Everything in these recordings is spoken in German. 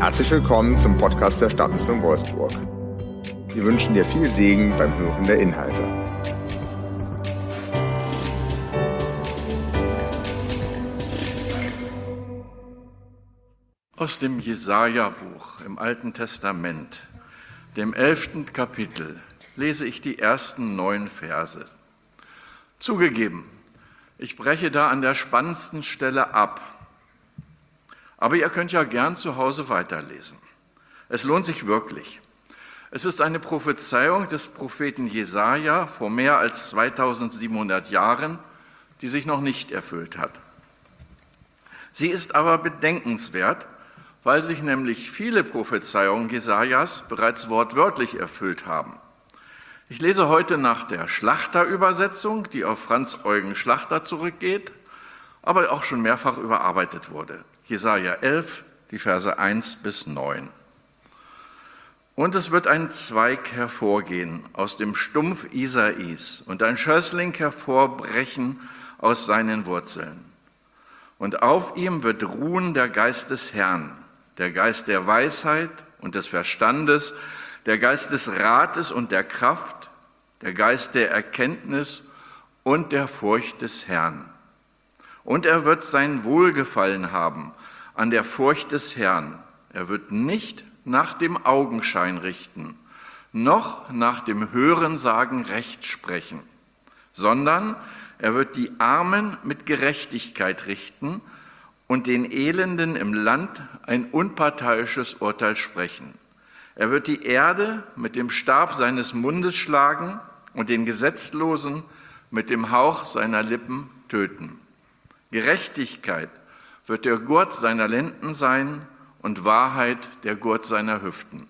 Herzlich willkommen zum Podcast der Stadtmission Wolfsburg. Wir wünschen dir viel Segen beim Hören der Inhalte. Aus dem Jesaja-Buch im Alten Testament, dem 11. Kapitel, lese ich die ersten 9 Verse. Zugegeben, ich breche da an der spannendsten Stelle ab. Aber ihr könnt ja gern zu Hause weiterlesen. Es lohnt sich wirklich. Es ist eine Prophezeiung des Propheten Jesaja vor mehr als 2700 Jahren, die sich noch nicht erfüllt hat. Sie ist aber bedenkenswert, weil sich nämlich viele Prophezeiungen Jesajas bereits wortwörtlich erfüllt haben. Ich lese heute nach der Schlachter-Übersetzung, die auf Franz Eugen Schlachter zurückgeht, aber auch schon mehrfach überarbeitet wurde. Jesaja 11, die Verse 1 bis 9. Und es wird ein Zweig hervorgehen aus dem Stumpf Isais und ein Schössling hervorbrechen aus seinen Wurzeln. Und auf ihm wird ruhen der Geist des Herrn, der Geist der Weisheit und des Verstandes, der Geist des Rates und der Kraft, der Geist der Erkenntnis und der Furcht des Herrn. Und er wird sein Wohlgefallen haben an der Furcht des Herrn. Er wird nicht nach dem Augenschein richten, noch nach dem Hörensagen Recht sprechen, sondern er wird die Armen mit Gerechtigkeit richten und den Elenden im Land ein unparteiisches Urteil sprechen. Er wird die Erde mit dem Stab seines Mundes schlagen und den Gesetzlosen mit dem Hauch seiner Lippen töten. Gerechtigkeit wird der Gurt seiner Lenden sein und Wahrheit der Gurt seiner Hüften.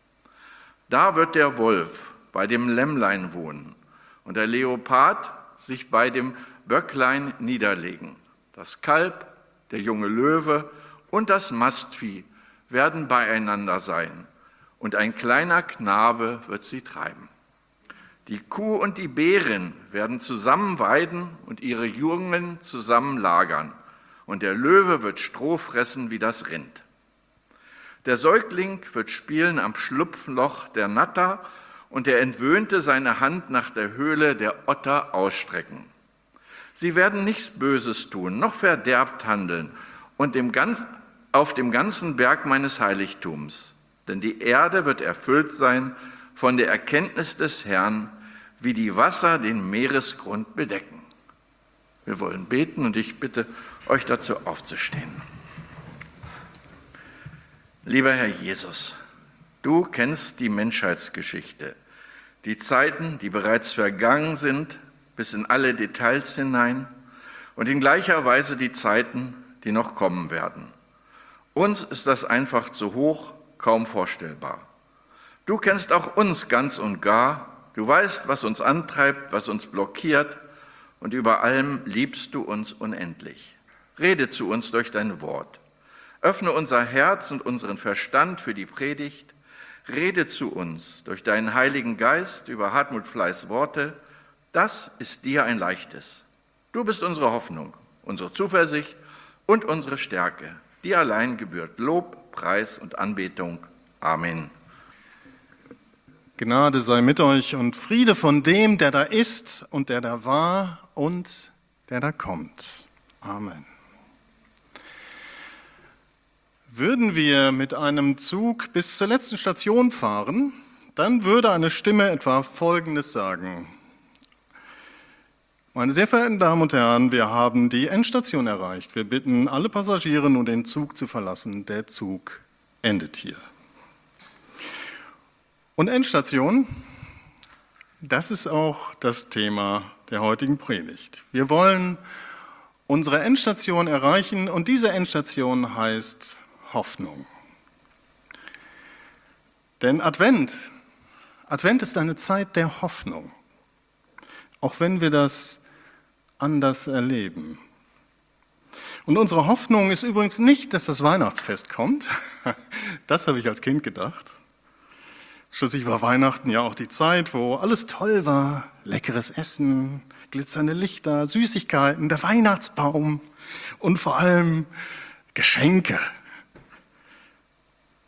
Da wird der Wolf bei dem Lämmlein wohnen und der Leopard sich bei dem Böcklein niederlegen. Das Kalb, der junge Löwe und das Mastvieh werden beieinander sein und ein kleiner Knabe wird sie treiben. Die Kuh und die Bärin werden zusammen weiden und ihre Jungen zusammen lagern. Und der Löwe wird Stroh fressen wie das Rind. Der Säugling wird spielen am Schlupfloch der Natter und der Entwöhnte seine Hand nach der Höhle der Otter ausstrecken. Sie werden nichts Böses tun, noch verderbt handeln und auf dem ganzen Berg meines Heiligtums. Denn die Erde wird erfüllt sein von der Erkenntnis des Herrn, wie die Wasser den Meeresgrund bedecken. Wir wollen beten und ich bitte euch dazu aufzustehen. Lieber Herr Jesus, du kennst die Menschheitsgeschichte, die Zeiten, die bereits vergangen sind, bis in alle Details hinein und in gleicher Weise die Zeiten, die noch kommen werden. Uns ist das einfach zu hoch, kaum vorstellbar. Du kennst auch uns ganz und gar. Du weißt, was uns antreibt, was uns blockiert und über allem liebst du uns unendlich. Rede zu uns durch dein Wort. Öffne unser Herz und unseren Verstand für die Predigt. Rede zu uns durch deinen Heiligen Geist über Hartmut Fleiß Worte. Das ist dir ein leichtes. Du bist unsere Hoffnung, unsere Zuversicht und unsere Stärke. Dir allein gebührt Lob, Preis und Anbetung. Amen. Gnade sei mit euch und Friede von dem, der da ist und der da war und der da kommt. Amen. Würden wir mit einem Zug bis zur letzten Station fahren, dann würde eine Stimme etwa Folgendes sagen. Meine sehr verehrten Damen und Herren, wir haben die Endstation erreicht. Wir bitten alle Passagiere nun den Zug zu verlassen. Der Zug endet hier. Und Endstation, das ist auch das Thema der heutigen Predigt. Wir wollen unsere Endstation erreichen und diese Endstation heißt Hoffnung. Denn Advent ist eine Zeit der Hoffnung, auch wenn wir das anders erleben. Und unsere Hoffnung ist übrigens nicht, dass das Weihnachtsfest kommt. Das habe ich als Kind gedacht. Schließlich war Weihnachten ja auch die Zeit, wo alles toll war. Leckeres Essen, glitzernde Lichter, Süßigkeiten, der Weihnachtsbaum und vor allem Geschenke.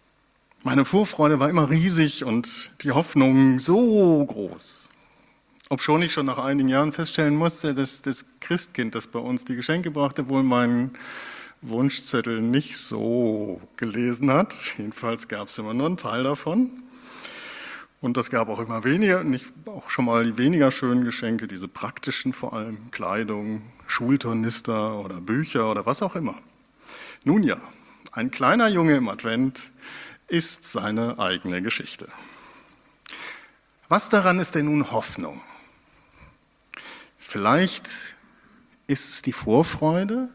Meine Vorfreude war immer riesig und die Hoffnung so groß. Obschon ich schon nach einigen Jahren feststellen musste, dass das Christkind, das bei uns die Geschenke brachte, wohl meinen Wunschzettel nicht so gelesen hat. Jedenfalls gab es immer nur einen Teil davon. Und das gab auch immer weniger, auch schon mal die weniger schönen Geschenke, diese praktischen vor allem, Kleidung, Schultornister oder Bücher oder was auch immer. Nun ja, ein kleiner Junge im Advent ist seine eigene Geschichte. Was daran ist denn nun Hoffnung? Vielleicht ist es die Vorfreude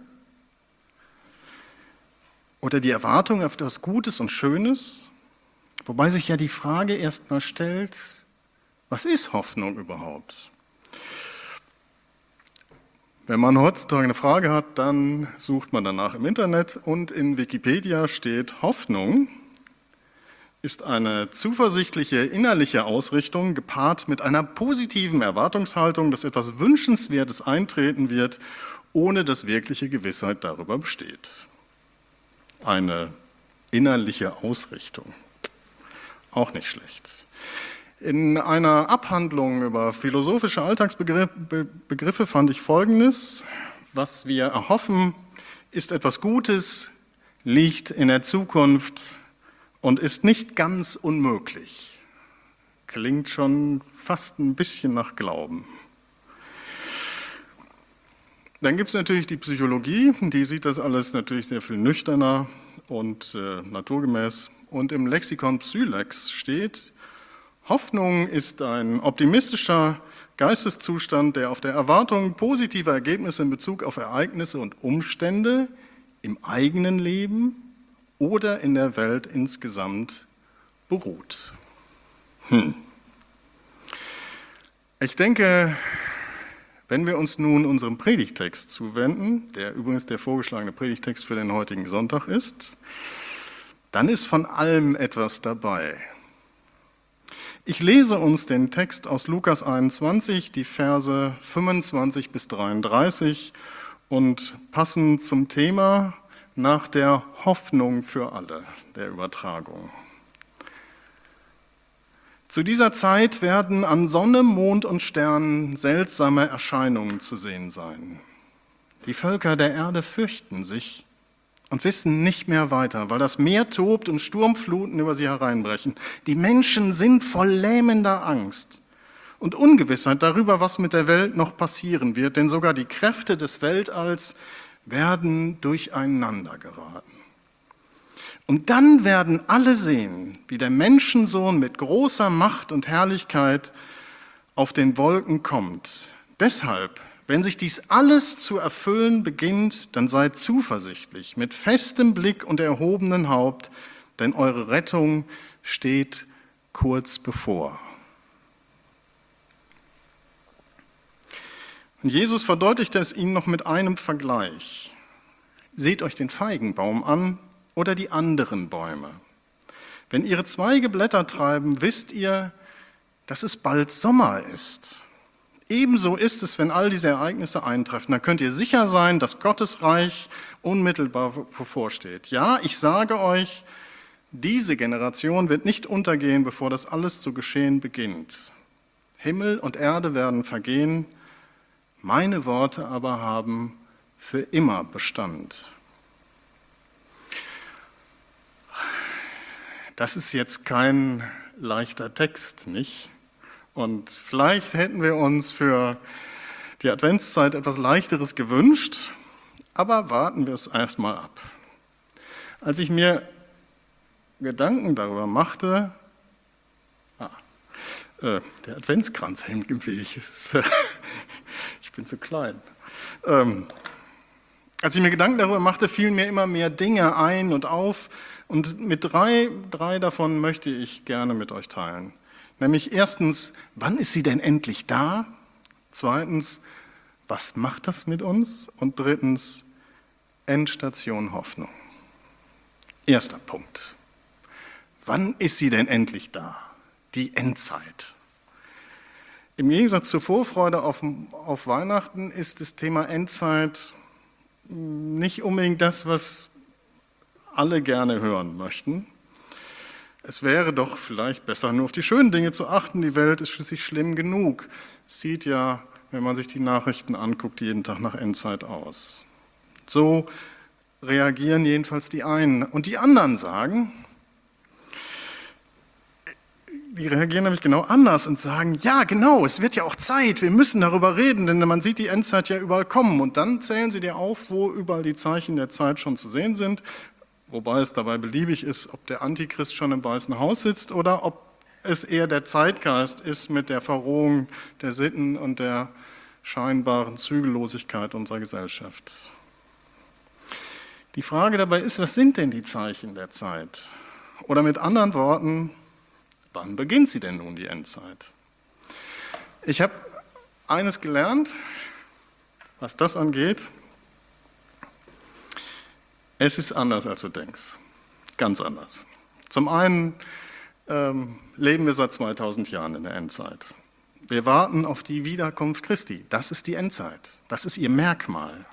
oder die Erwartung auf etwas Gutes und Schönes, wobei sich ja die Frage erstmal stellt, was ist Hoffnung überhaupt? Wenn man heutzutage eine Frage hat, dann sucht man danach im Internet und in Wikipedia steht, Hoffnung ist eine zuversichtliche innerliche Ausrichtung gepaart mit einer positiven Erwartungshaltung, dass etwas Wünschenswertes eintreten wird, ohne dass wirkliche Gewissheit darüber besteht. Eine innerliche Ausrichtung. Auch nicht schlecht. In einer Abhandlung über philosophische Alltagsbegriffe fand ich Folgendes: Was wir erhoffen, ist etwas Gutes, liegt in der Zukunft und ist nicht ganz unmöglich. Klingt schon fast ein bisschen nach Glauben. Dann gibt es natürlich die Psychologie, die sieht das alles natürlich sehr viel nüchterner und naturgemäß. Und im Lexikon Psylex steht, Hoffnung ist ein optimistischer Geisteszustand, der auf der Erwartung positiver Ergebnisse in Bezug auf Ereignisse und Umstände im eigenen Leben oder in der Welt insgesamt beruht. Ich denke, wenn wir uns nun unserem Predigtext zuwenden, der übrigens der vorgeschlagene Predigtext für den heutigen Sonntag ist, dann ist von allem etwas dabei. Ich lese uns den Text aus Lukas 21, die Verse 25 bis 33 und passend zum Thema nach der Hoffnung für alle, der Übertragung. Zu dieser Zeit werden an Sonne, Mond und Sternen seltsame Erscheinungen zu sehen sein. Die Völker der Erde fürchten sich und wissen nicht mehr weiter, weil das Meer tobt und Sturmfluten über sie hereinbrechen. Die Menschen sind voll lähmender Angst und Ungewissheit darüber, was mit der Welt noch passieren wird, denn sogar die Kräfte des Weltalls werden durcheinander geraten. Und dann werden alle sehen, wie der Menschensohn mit großer Macht und Herrlichkeit auf den Wolken kommt. Deshalb, wenn sich dies alles zu erfüllen beginnt, dann seid zuversichtlich, mit festem Blick und erhobenem Haupt, denn eure Rettung steht kurz bevor. Und Jesus verdeutlichte es ihnen noch mit einem Vergleich. Seht euch den Feigenbaum an oder die anderen Bäume. Wenn ihre Zweige Blätter treiben, wisst ihr, dass es bald Sommer ist. Ebenso ist es, wenn all diese Ereignisse eintreffen. Dann könnt ihr sicher sein, dass Gottes Reich unmittelbar bevorsteht. Ja, ich sage euch, diese Generation wird nicht untergehen, bevor das alles zu geschehen beginnt. Himmel und Erde werden vergehen, meine Worte aber haben für immer Bestand. Das ist jetzt kein leichter Text, nicht? Und vielleicht hätten wir uns für die Adventszeit etwas Leichteres gewünscht, aber warten wir es erstmal ab. Als ich mir Gedanken darüber machte, der Adventskranz hängt im Weg, ich bin zu klein. Als ich mir Gedanken darüber machte, fielen mir immer mehr Dinge ein und auf und mit drei davon möchte ich gerne mit euch teilen. Nämlich erstens, wann ist sie denn endlich da? Zweitens, was macht das mit uns? Und drittens, Endstation Hoffnung. Erster Punkt. Wann ist sie denn endlich da? Die Endzeit. Im Gegensatz zur Vorfreude auf Weihnachten ist das Thema Endzeit nicht unbedingt das, was alle gerne hören möchten. Es wäre doch vielleicht besser, nur auf die schönen Dinge zu achten. Die Welt ist schließlich schlimm genug. Sieht ja, wenn man sich die Nachrichten anguckt, jeden Tag nach Endzeit aus. So reagieren jedenfalls die einen. Und die anderen sagen, die reagieren nämlich genau anders und sagen, ja genau, es wird ja auch Zeit, wir müssen darüber reden, denn man sieht die Endzeit ja überall kommen. Und dann zählen sie dir auf, wo überall die Zeichen der Zeit schon zu sehen sind, wobei es dabei beliebig ist, ob der Antichrist schon im Weißen Haus sitzt oder ob es eher der Zeitgeist ist mit der Verrohung der Sitten und der scheinbaren Zügellosigkeit unserer Gesellschaft. Die Frage dabei ist, was sind denn die Zeichen der Zeit? Oder mit anderen Worten, wann beginnt sie denn nun, die Endzeit? Ich habe eines gelernt, was das angeht. Es ist anders, als du denkst. Ganz anders. Zum einen leben wir seit 2000 Jahren in der Endzeit. Wir warten auf die Wiederkunft Christi. Das ist die Endzeit. Das ist ihr Merkmal.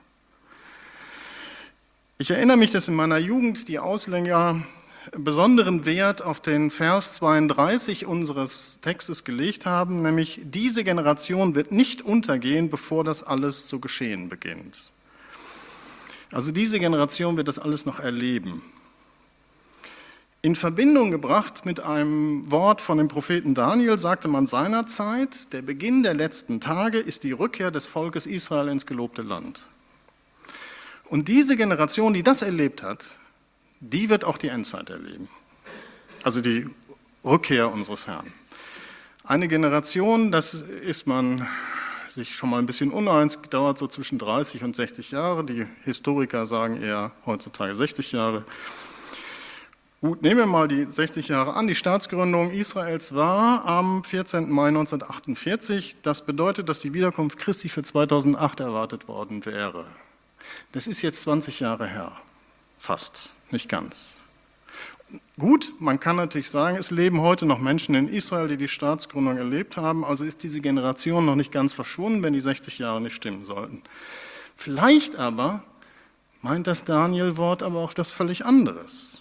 Ich erinnere mich, dass in meiner Jugend die Ausleger besonderen Wert auf den Vers 32 unseres Textes gelegt haben, nämlich diese Generation wird nicht untergehen, bevor das alles zu geschehen beginnt. Also diese Generation wird das alles noch erleben. In Verbindung gebracht mit einem Wort von dem Propheten Daniel sagte man seinerzeit, der Beginn der letzten Tage ist die Rückkehr des Volkes Israel ins gelobte Land. Und diese Generation, die das erlebt hat, die wird auch die Endzeit erleben. Also die Rückkehr unseres Herrn. Eine Generation, das ist man sich schon mal ein bisschen uneins, dauert so zwischen 30 und 60 Jahre. Die Historiker sagen eher heutzutage 60 Jahre. Gut, nehmen wir mal die 60 Jahre an. Die Staatsgründung Israels war am 14. Mai 1948. Das bedeutet, dass die Wiederkunft Christi für 2008 erwartet worden wäre. Das ist jetzt 20 Jahre her. Fast, nicht ganz. Gut, man kann natürlich sagen, es leben heute noch Menschen in Israel, die die Staatsgründung erlebt haben, also ist diese Generation noch nicht ganz verschwunden, wenn die 60 Jahre nicht stimmen sollten. Vielleicht aber meint das Daniel-Wort aber auch etwas völlig anderes.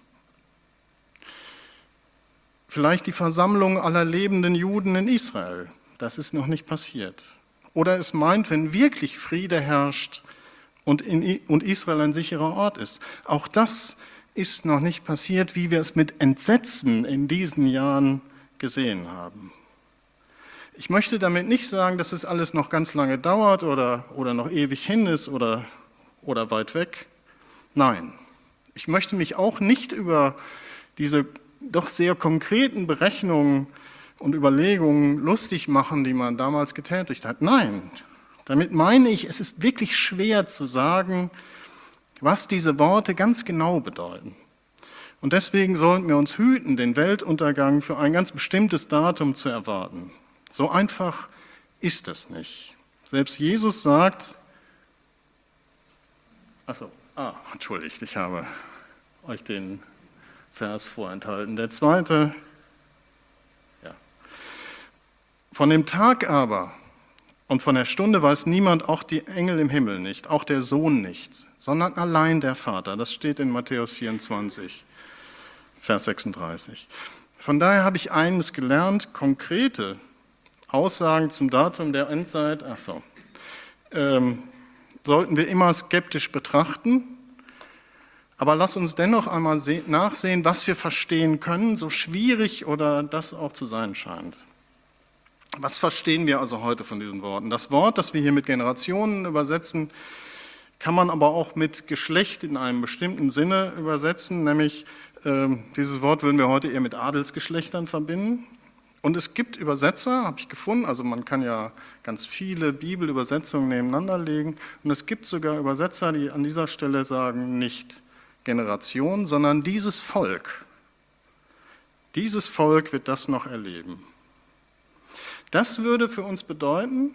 Vielleicht die Versammlung aller lebenden Juden in Israel, das ist noch nicht passiert. Oder es meint, wenn wirklich Friede herrscht und Israel ein sicherer Ort ist. Auch das ist noch nicht passiert, wie wir es mit Entsetzen in diesen Jahren gesehen haben. Ich möchte damit nicht sagen, dass es alles noch ganz lange dauert oder noch ewig hin ist oder weit weg. Nein, ich möchte mich auch nicht über diese doch sehr konkreten Berechnungen und Überlegungen lustig machen, die man damals getätigt hat. Nein, damit meine ich, es ist wirklich schwer zu sagen, was diese Worte ganz genau bedeuten. Und deswegen sollten wir uns hüten, den Weltuntergang für ein ganz bestimmtes Datum zu erwarten. So einfach ist es nicht. Selbst Jesus sagt, entschuldigt, ich habe euch den Vers vorenthalten. Der zweite, Von dem Tag aber und von der Stunde weiß niemand, auch die Engel im Himmel nicht, auch der Sohn nicht, sondern allein der Vater. Das steht in Matthäus 24, Vers 36. Von daher habe ich eines gelernt, konkrete Aussagen zum Datum der Endzeit, sollten wir immer skeptisch betrachten. Aber lass uns dennoch einmal nachsehen, was wir verstehen können, so schwierig oder das auch zu sein scheint. Was verstehen wir also heute von diesen Worten? Das Wort, das wir hier mit Generationen übersetzen, kann man aber auch mit Geschlecht in einem bestimmten Sinne übersetzen, nämlich dieses Wort würden wir heute eher mit Adelsgeschlechtern verbinden. Und es gibt Übersetzer, habe ich gefunden, also man kann ja ganz viele Bibelübersetzungen nebeneinander legen, und es gibt sogar Übersetzer, die an dieser Stelle sagen, nicht Generation, sondern dieses Volk. Dieses Volk wird das noch erleben. Das würde für uns bedeuten,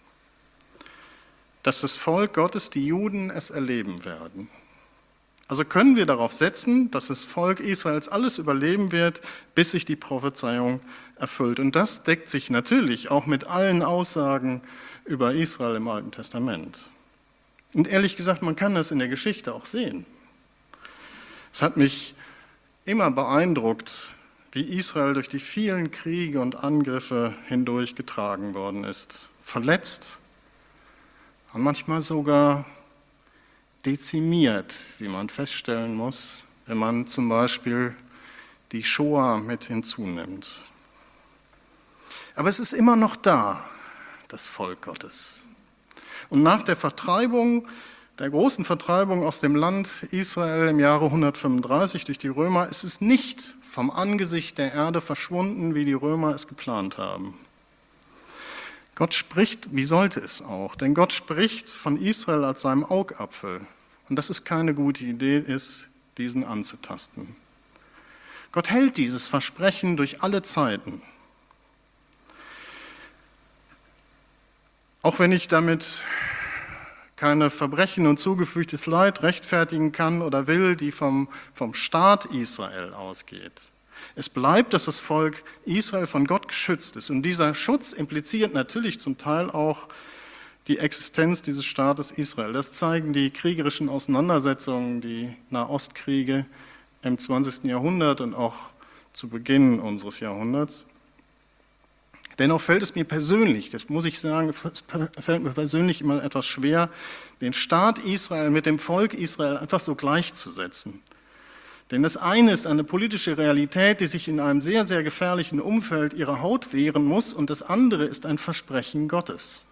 dass das Volk Gottes, die Juden, es erleben werden. Also können wir darauf setzen, dass das Volk Israels alles überleben wird, bis sich die Prophezeiung erfüllt. Und das deckt sich natürlich auch mit allen Aussagen über Israel im Alten Testament. Und ehrlich gesagt, man kann das in der Geschichte auch sehen. Es hat mich immer beeindruckt, wie Israel durch die vielen Kriege und Angriffe hindurch getragen worden ist, verletzt und manchmal sogar dezimiert, wie man feststellen muss, wenn man zum Beispiel die Shoah mit hinzunimmt. Aber es ist immer noch da, das Volk Gottes. Und nach der Vertreibung, der großen Vertreibung aus dem Land Israel im Jahre 135 durch die Römer, ist es nicht vom Angesicht der Erde verschwunden, wie die Römer es geplant haben. Gott spricht, wie sollte es auch, denn Gott spricht von Israel als seinem Augapfel. Und dass es keine gute Idee ist, diesen anzutasten. Gott hält dieses Versprechen durch alle Zeiten. Auch wenn ich damit keine Verbrechen und zugefügtes Leid rechtfertigen kann oder will, die vom Staat Israel ausgeht. Es bleibt, dass das Volk Israel von Gott geschützt ist. Und dieser Schutz impliziert natürlich zum Teil auch die Existenz dieses Staates Israel. Das zeigen die kriegerischen Auseinandersetzungen, die Nahostkriege im 20. Jahrhundert und auch zu Beginn unseres Jahrhunderts. Dennoch fällt es mir persönlich, das muss ich sagen, fällt mir persönlich immer etwas schwer, den Staat Israel mit dem Volk Israel einfach so gleichzusetzen. Denn das eine ist eine politische Realität, die sich in einem sehr, sehr gefährlichen Umfeld ihrer Haut wehren muss, und das andere ist ein Versprechen Gottes.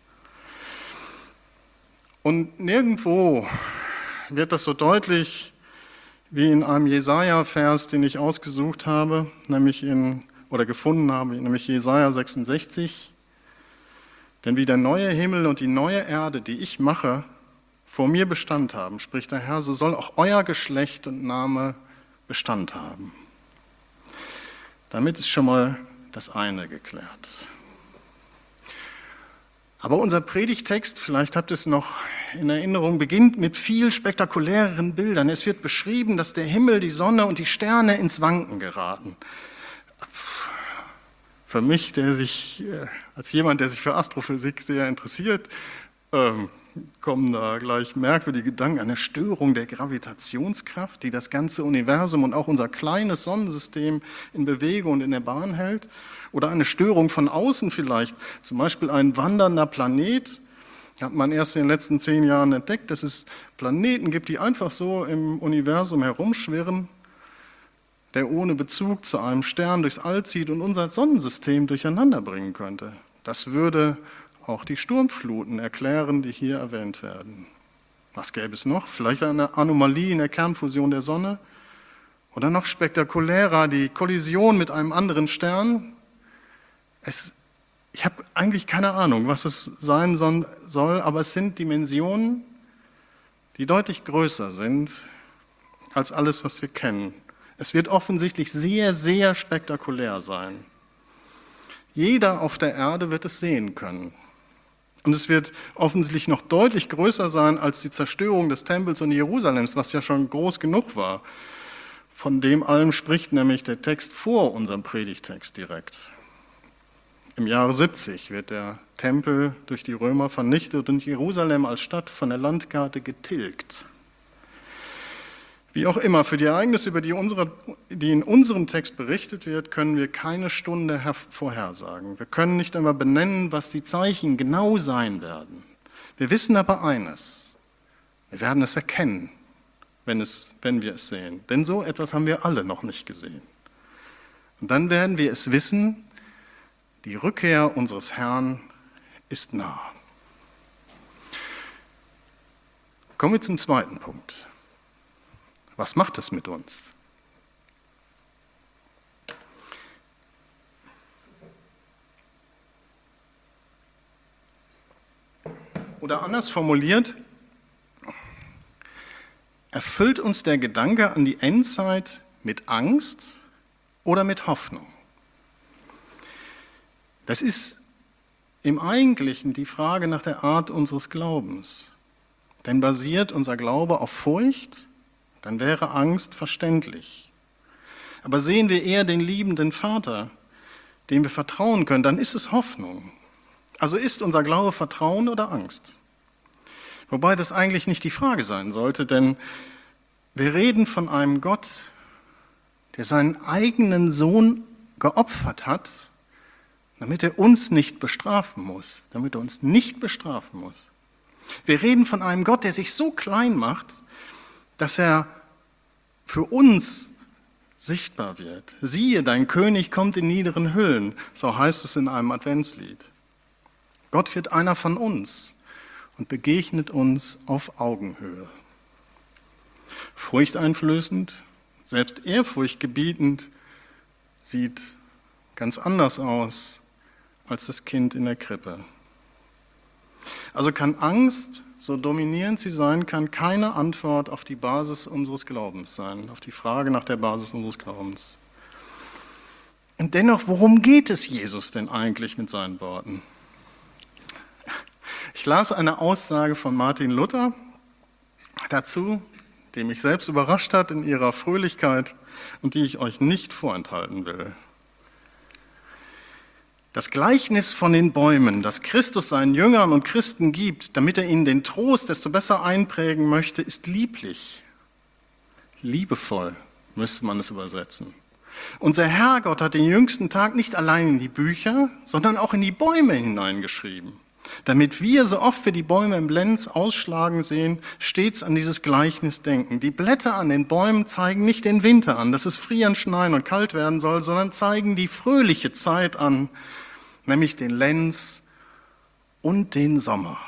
Und nirgendwo wird das so deutlich wie in einem Jesaja-Vers, den ich ausgesucht habe, gefunden habe, nämlich Jesaja 66. Denn wie der neue Himmel und die neue Erde, die ich mache, vor mir Bestand haben, spricht der Herr, so soll auch euer Geschlecht und Name Bestand haben. Damit ist schon mal das eine geklärt. Aber unser Predigtext, vielleicht habt ihr es noch in Erinnerung, beginnt mit viel spektakuläreren Bildern. Es wird beschrieben, dass der Himmel, die Sonne und die Sterne ins Wanken geraten. Für mich, als jemand, der sich für Astrophysik sehr interessiert, kommen da gleich merkwürdige Gedanken, eine Störung der Gravitationskraft, die das ganze Universum und auch unser kleines Sonnensystem in Bewegung und in der Bahn hält. Oder eine Störung von außen vielleicht, zum Beispiel ein wandernder Planet. Hat man erst in den letzten 10 Jahren entdeckt, dass es Planeten gibt, die einfach so im Universum herumschwirren, der ohne Bezug zu einem Stern durchs All zieht und unser Sonnensystem durcheinander bringen könnte. Das würde auch die Sturmfluten erklären, die hier erwähnt werden. Was gäbe es noch? Vielleicht eine Anomalie in der Kernfusion der Sonne? Oder noch spektakulärer, die Kollision mit einem anderen Stern? Ich habe eigentlich keine Ahnung, was es sein soll, aber es sind Dimensionen, die deutlich größer sind als alles, was wir kennen. Es wird offensichtlich sehr, sehr spektakulär sein. Jeder auf der Erde wird es sehen können. Und es wird offensichtlich noch deutlich größer sein als die Zerstörung des Tempels und Jerusalems, was ja schon groß genug war. Von dem allem spricht nämlich der Text vor unserem Predigtext direkt. Im Jahre 70 wird der Tempel durch die Römer vernichtet und Jerusalem als Stadt von der Landkarte getilgt. Wie auch immer, für die Ereignisse, über die in unserem Text berichtet wird, können wir keine Stunde vorhersagen. Wir können nicht einmal benennen, was die Zeichen genau sein werden. Wir wissen aber eines: Wir werden es erkennen, wenn wir es sehen. Denn so etwas haben wir alle noch nicht gesehen. Und dann werden wir es wissen: Die Rückkehr unseres Herrn ist nah. Kommen wir zum zweiten Punkt. Was macht es mit uns? Oder anders formuliert, erfüllt uns der Gedanke an die Endzeit mit Angst oder mit Hoffnung? Das ist im Eigentlichen die Frage nach der Art unseres Glaubens. Denn basiert unser Glaube auf Furcht, dann wäre Angst verständlich. Aber sehen wir eher den liebenden Vater, dem wir vertrauen können, dann ist es Hoffnung. Also ist unser Glaube Vertrauen oder Angst? Wobei das eigentlich nicht die Frage sein sollte, denn wir reden von einem Gott, der seinen eigenen Sohn geopfert hat, damit er uns nicht bestrafen muss, damit er uns nicht bestrafen muss. Wir reden von einem Gott, der sich so klein macht, dass er für uns sichtbar wird. Siehe, dein König kommt in niederen Hüllen, so heißt es in einem Adventslied. Gott wird einer von uns und begegnet uns auf Augenhöhe. Furchteinflößend, selbst ehrfurchtgebietend, sieht ganz anders aus als das Kind in der Krippe. Also kann Angst, so dominierend sie sein kann, keine Antwort auf die Basis unseres Glaubens sein, auf die Frage nach der Basis unseres Glaubens. Und dennoch, worum geht es Jesus denn eigentlich mit seinen Worten? Ich las eine Aussage von Martin Luther dazu, die mich selbst überrascht hat in ihrer Fröhlichkeit und die ich euch nicht vorenthalten will. Das Gleichnis von den Bäumen, das Christus seinen Jüngern und Christen gibt, damit er ihnen den Trost desto besser einprägen möchte, ist lieblich. Liebevoll müsste man es übersetzen. Unser Herrgott hat den jüngsten Tag nicht allein in die Bücher, sondern auch in die Bäume hineingeschrieben, damit wir, so oft wir die Bäume im Lenz ausschlagen sehen, stets an dieses Gleichnis denken. Die Blätter an den Bäumen zeigen nicht den Winter an, dass es frieren, schneien und kalt werden soll, sondern zeigen die fröhliche Zeit an, nämlich den Lenz und den Sommer.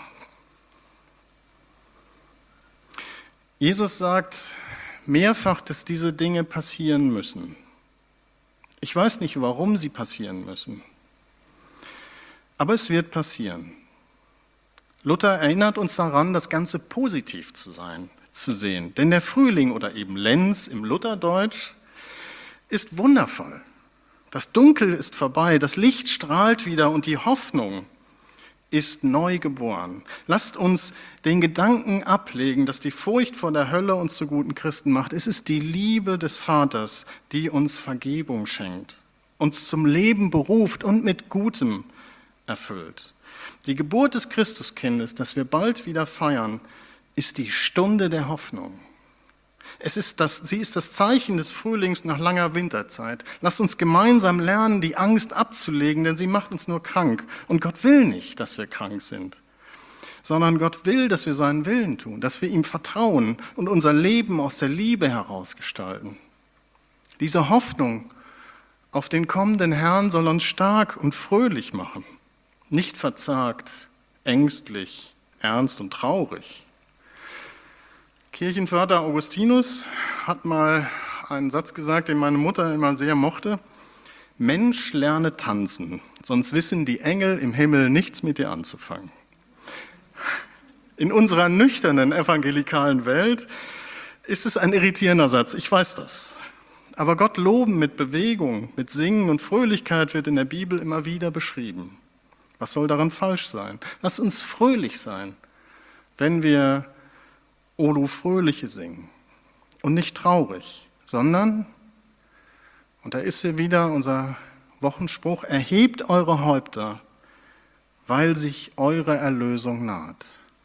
Jesus sagt mehrfach, dass diese Dinge passieren müssen. Ich weiß nicht, warum sie passieren müssen, aber es wird passieren. Luther erinnert uns daran, das Ganze positiv zu sehen. Denn der Frühling oder eben Lenz im Lutherdeutsch ist wundervoll. Das Dunkel ist vorbei, das Licht strahlt wieder und die Hoffnung ist neu geboren. Lasst uns den Gedanken ablegen, dass die Furcht vor der Hölle uns zu guten Christen macht. Es ist die Liebe des Vaters, die uns Vergebung schenkt, uns zum Leben beruft und mit Gutem erfüllt. Die Geburt des Christuskindes, das wir bald wieder feiern, ist die Stunde der Hoffnung. Sie ist das Zeichen des Frühlings nach langer Winterzeit. Lasst uns gemeinsam lernen, die Angst abzulegen, denn sie macht uns nur krank. Und Gott will nicht, dass wir krank sind, sondern Gott will, dass wir seinen Willen tun, dass wir ihm vertrauen und unser Leben aus der Liebe heraus gestalten. Diese Hoffnung auf den kommenden Herrn soll uns stark und fröhlich machen, nicht verzagt, ängstlich, ernst und traurig. Kirchenvater Augustinus hat mal einen Satz gesagt, den meine Mutter immer sehr mochte. Mensch, lerne tanzen, sonst wissen die Engel im Himmel nichts mit dir anzufangen. In unserer nüchternen evangelikalen Welt ist es ein irritierender Satz, ich weiß das. Aber Gott loben mit Bewegung, mit Singen und Fröhlichkeit wird in der Bibel immer wieder beschrieben. Was soll daran falsch sein? Lass uns fröhlich sein, wenn wir O du Fröhliche singen und nicht traurig, sondern, und da ist hier wieder unser Wochenspruch, erhebt eure Häupter, weil sich eure Erlösung naht.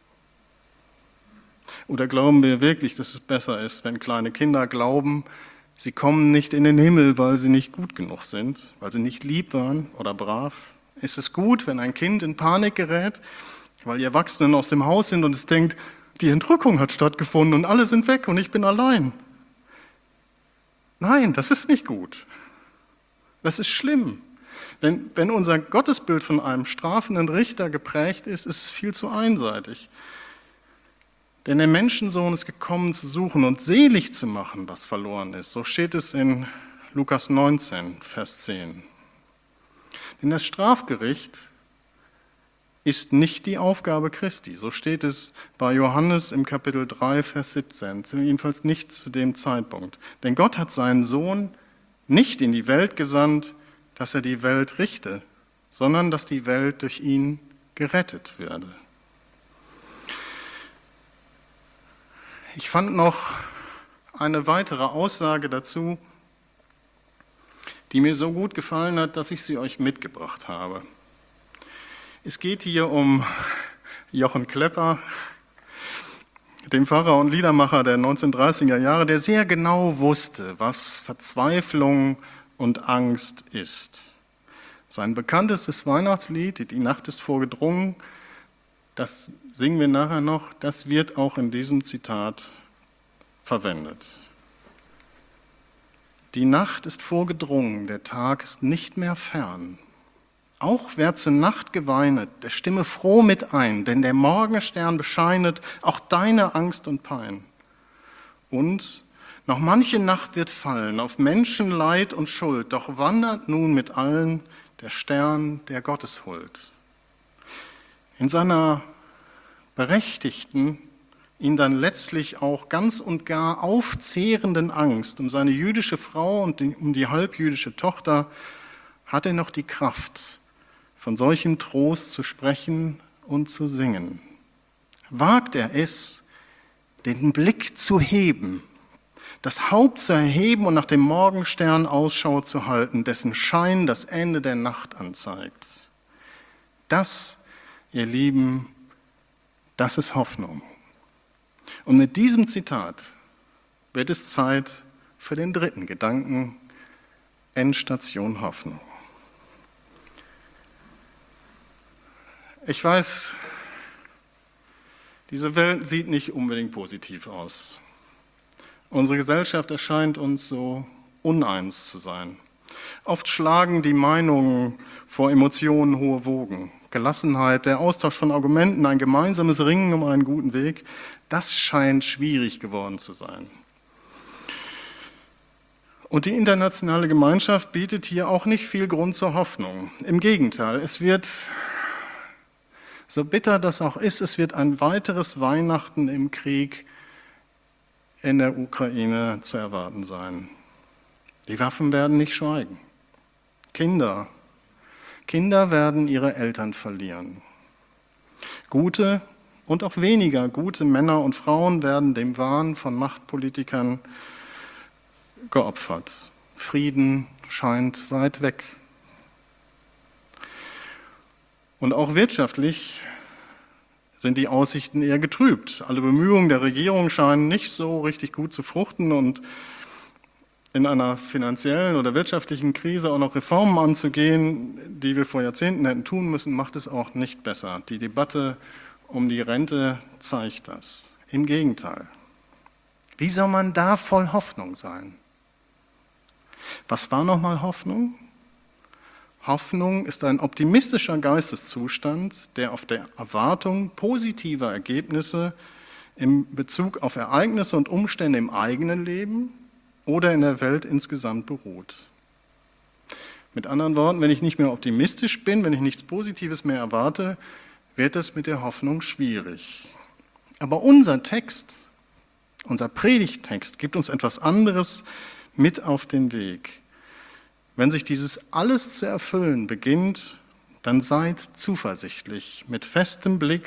Oder glauben wir wirklich, dass es besser ist, wenn kleine Kinder glauben, sie kommen nicht in den Himmel, weil sie nicht gut genug sind, weil sie nicht lieb waren oder brav? Ist es gut, wenn ein Kind in Panik gerät, weil die Erwachsenen aus dem Haus sind und es denkt, die Entrückung hat stattgefunden und alle sind weg und ich bin allein? Nein, das ist nicht gut. Das ist schlimm. Wenn unser Gottesbild von einem strafenden Richter geprägt ist, ist es viel zu einseitig. Denn der Menschensohn ist gekommen, zu suchen und selig zu machen, was verloren ist. So steht es in Lukas 19, Vers 10. Denn das Strafgericht ist nicht die Aufgabe Christi. So steht es bei Johannes im Kapitel 3, Vers 17. Jedenfalls nicht zu dem Zeitpunkt. Denn Gott hat seinen Sohn nicht in die Welt gesandt, dass er die Welt richte, sondern dass die Welt durch ihn gerettet werde. Ich fand noch eine weitere Aussage dazu, die mir so gut gefallen hat, dass ich sie euch mitgebracht habe. Es geht hier um Jochen Klepper, dem Pfarrer und Liedermacher der 1930er Jahre, der sehr genau wusste, was Verzweiflung und Angst ist. Sein bekanntestes Weihnachtslied, Die Nacht ist vorgedrungen, das singen wir nachher noch, das wird auch in diesem Zitat verwendet. Die Nacht ist vorgedrungen, der Tag ist nicht mehr fern. Auch wer zur Nacht geweinet, der stimme froh mit ein, denn der Morgenstern bescheinet auch deine Angst und Pein. Und noch manche Nacht wird fallen auf Menschenleid und Schuld, doch wandert nun mit allen der Stern der Gotteshuld. In seiner berechtigten, ihn dann letztlich auch ganz und gar aufzehrenden Angst um seine jüdische Frau und um die halbjüdische Tochter hat er noch die Kraft, von solchem Trost zu sprechen und zu singen. Wagt er es, den Blick zu heben, das Haupt zu erheben und nach dem Morgenstern Ausschau zu halten, dessen Schein das Ende der Nacht anzeigt. Das, ihr Lieben, das ist Hoffnung. Und mit diesem Zitat wird es Zeit für den dritten Gedanken, Endstation Hoffnung. Ich weiß, diese Welt sieht nicht unbedingt positiv aus. Unsere Gesellschaft erscheint uns so uneins zu sein. Oft schlagen die Meinungen vor Emotionen hohe Wogen. Gelassenheit, der Austausch von Argumenten, ein gemeinsames Ringen um einen guten Weg, das scheint schwierig geworden zu sein. Und die internationale Gemeinschaft bietet hier auch nicht viel Grund zur Hoffnung. Im Gegenteil, es wird, so bitter das auch ist, es wird ein weiteres Weihnachten im Krieg in der Ukraine zu erwarten sein. Die Waffen werden nicht schweigen. Kinder werden ihre Eltern verlieren. Gute und auch weniger gute Männer und Frauen werden dem Wahn von Machtpolitikern geopfert. Frieden scheint weit weg. Und auch wirtschaftlich sind die Aussichten eher getrübt. Alle Bemühungen der Regierung scheinen nicht so richtig gut zu fruchten und in einer finanziellen oder wirtschaftlichen Krise auch noch Reformen anzugehen, die wir vor Jahrzehnten hätten tun müssen, macht es auch nicht besser. Die Debatte um die Rente zeigt das. Im Gegenteil. Wie soll man da voll Hoffnung sein? Was war nochmal Hoffnung? Hoffnung ist ein optimistischer Geisteszustand, der auf der Erwartung positiver Ergebnisse in Bezug auf Ereignisse und Umstände im eigenen Leben oder in der Welt insgesamt beruht. Mit anderen Worten, wenn ich nicht mehr optimistisch bin, wenn ich nichts Positives mehr erwarte, wird es mit der Hoffnung schwierig. Aber unser Text, unser Predigttext gibt uns etwas anderes mit auf den Weg. Wenn sich dieses alles zu erfüllen beginnt, dann seid zuversichtlich, mit festem Blick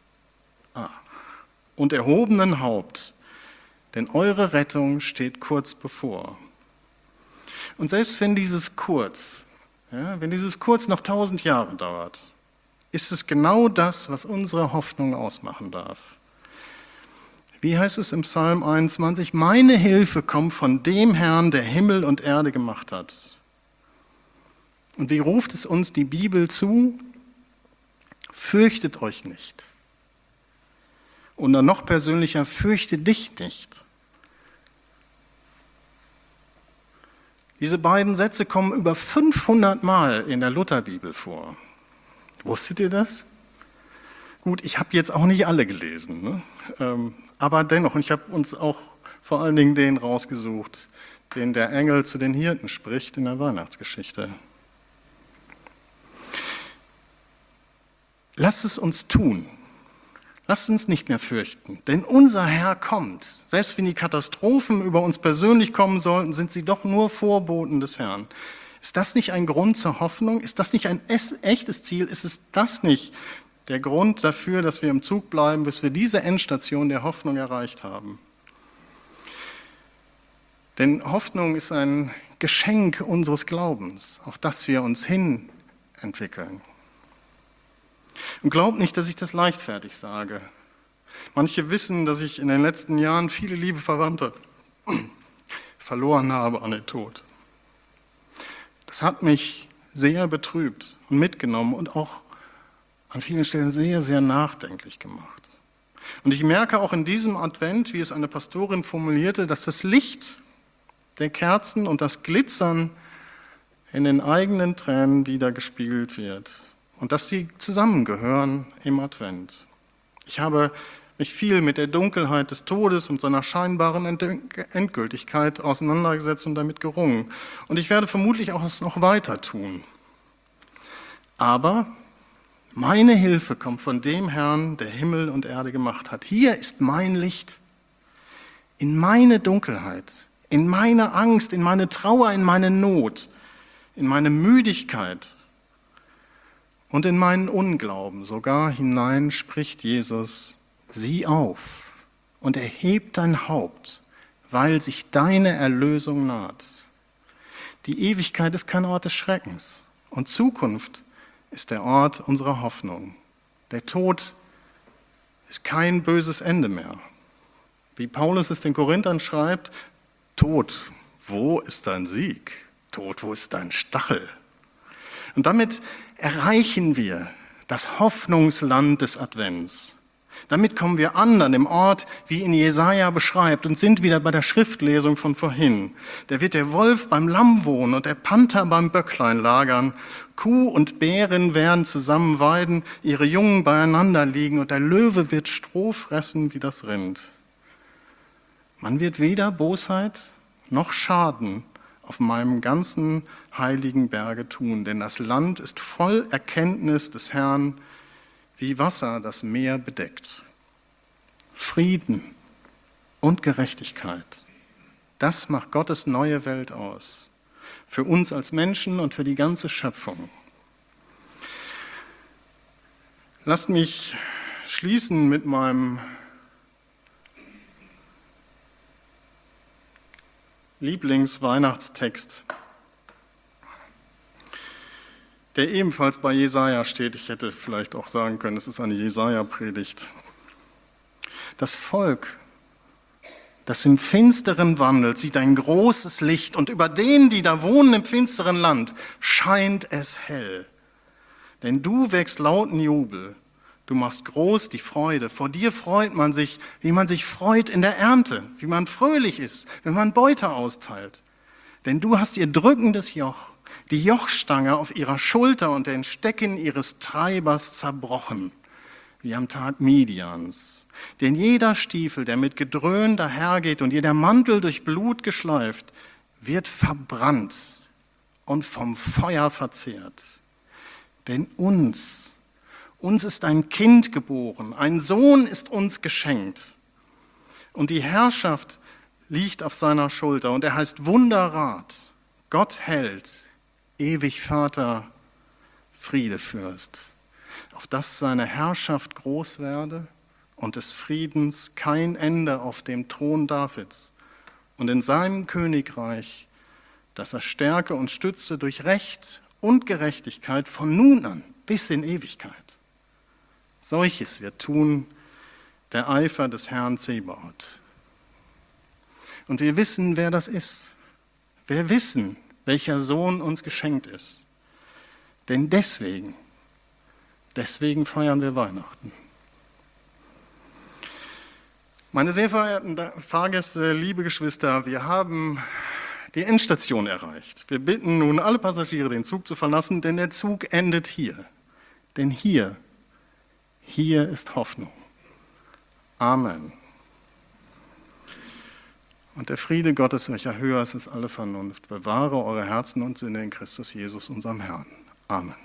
und erhobenen Haupt, denn eure Rettung steht kurz bevor. Und selbst wenn dieses kurz noch 1000 Jahre dauert, ist es genau das, was unsere Hoffnung ausmachen darf. Wie heißt es im Psalm 21? Meine Hilfe kommt von dem Herrn, der Himmel und Erde gemacht hat. Und wie ruft es uns die Bibel zu? Fürchtet euch nicht. Und dann noch persönlicher, fürchte dich nicht. Diese beiden Sätze kommen über 500 Mal in der Lutherbibel vor. Wusstet ihr das? Gut, ich habe jetzt auch nicht alle gelesen, ne? Aber dennoch, und ich habe uns auch vor allen Dingen den rausgesucht, den der Engel zu den Hirten spricht in der Weihnachtsgeschichte. Lasst es uns tun. Lasst uns nicht mehr fürchten, denn unser Herr kommt. Selbst wenn die Katastrophen über uns persönlich kommen sollten, sind sie doch nur Vorboten des Herrn. Ist das nicht ein Grund zur Hoffnung? Ist das nicht ein echtes Ziel? Ist es das nicht der Grund dafür, dass wir im Zug bleiben, bis wir diese Endstation der Hoffnung erreicht haben? Denn Hoffnung ist ein Geschenk unseres Glaubens, auf das wir uns hin entwickeln. Und glaubt nicht, dass ich das leichtfertig sage. Manche wissen, dass ich in den letzten Jahren viele liebe Verwandte verloren habe an den Tod. Das hat mich sehr betrübt und mitgenommen und auch an vielen Stellen sehr, sehr nachdenklich gemacht. Und ich merke auch in diesem Advent, wie es eine Pastorin formulierte, dass das Licht der Kerzen und das Glitzern in den eigenen Tränen wieder gespiegelt wird und dass sie zusammengehören im Advent. Ich habe mich viel mit der Dunkelheit des Todes und seiner scheinbaren Endgültigkeit auseinandergesetzt und damit gerungen. Und ich werde vermutlich auch es noch weiter tun. Aber meine Hilfe kommt von dem Herrn, der Himmel und Erde gemacht hat. Hier ist mein Licht in meine Dunkelheit, in meine Angst, in meine Trauer, in meine Not, in meine Müdigkeit und in meinen Unglauben. Sogar hinein spricht Jesus: Sieh auf und erheb dein Haupt, weil sich deine Erlösung naht. Die Ewigkeit ist kein Ort des Schreckens und Zukunft ist der Ort unserer Hoffnung. Der Tod ist kein böses Ende mehr. Wie Paulus es den Korinthern schreibt: Tod, wo ist dein Sieg? Tod, wo ist dein Stachel? Und damit erreichen wir das Hoffnungsland des Advents. Damit kommen wir an dem Ort, wie ihn Jesaja beschreibt, und sind wieder bei der Schriftlesung von vorhin. Da wird der Wolf beim Lamm wohnen und der Panther beim Böcklein lagern. Kuh und Bärin werden zusammen weiden, ihre Jungen beieinander liegen, und der Löwe wird Stroh fressen wie das Rind. Man wird weder Bosheit noch Schaden auf meinem ganzen heiligen Berge tun, denn das Land ist voll Erkenntnis des Herrn, wie Wasser das Meer bedeckt. Frieden und Gerechtigkeit, das macht Gottes neue Welt aus, für uns als Menschen und für die ganze Schöpfung. Lasst mich schließen mit meinem Lieblingsweihnachtstext, der ebenfalls bei Jesaja steht. Ich hätte vielleicht auch sagen können, es ist eine Jesaja-Predigt. Das Volk, das im Finsteren wandelt, sieht ein großes Licht, und über denen, die da wohnen im finsteren Land, scheint es hell. Denn du wächst lauten Jubel, du machst groß die Freude. Vor dir freut man sich, wie man sich freut in der Ernte, wie man fröhlich ist, wenn man Beute austeilt. Denn du hast ihr drückendes Joch, die Jochstange auf ihrer Schulter und den Stecken ihres Treibers zerbrochen, wie am Tag Midians. Denn jeder Stiefel, der mit Gedröhn dahergeht, und jeder Mantel durch Blut geschleift, wird verbrannt und vom Feuer verzehrt. Denn uns ist ein Kind geboren, ein Sohn ist uns geschenkt. Und die Herrschaft liegt auf seiner Schulter, und er heißt Wunderrat, Gott hält, ewig Vater, Friedefürst, auf dass seine Herrschaft groß werde und des Friedens kein Ende auf dem Thron Davids und in seinem Königreich, dass er stärke und stütze durch Recht und Gerechtigkeit von nun an bis in Ewigkeit. Solches wird tun der Eifer des Herrn Zebaoth. Und wir wissen, wer das ist. Wir wissen, welcher Sohn uns geschenkt ist. Denn deswegen feiern wir Weihnachten. Meine sehr verehrten Fahrgäste, liebe Geschwister, wir haben die Endstation erreicht. Wir bitten nun alle Passagiere, den Zug zu verlassen, denn der Zug endet hier. Denn hier ist Hoffnung. Amen. Und der Friede Gottes, welcher höher ist als alle Vernunft, bewahre eure Herzen und Sinne in Christus Jesus, unserem Herrn. Amen.